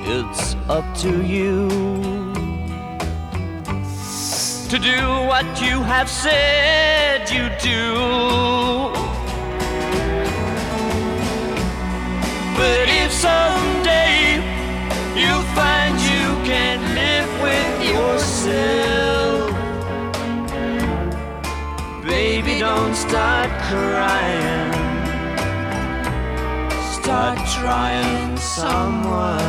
It's up to you to do what you have said you do. But if someday you find you can't live with yourself, baby, don't start crying. Start trying someone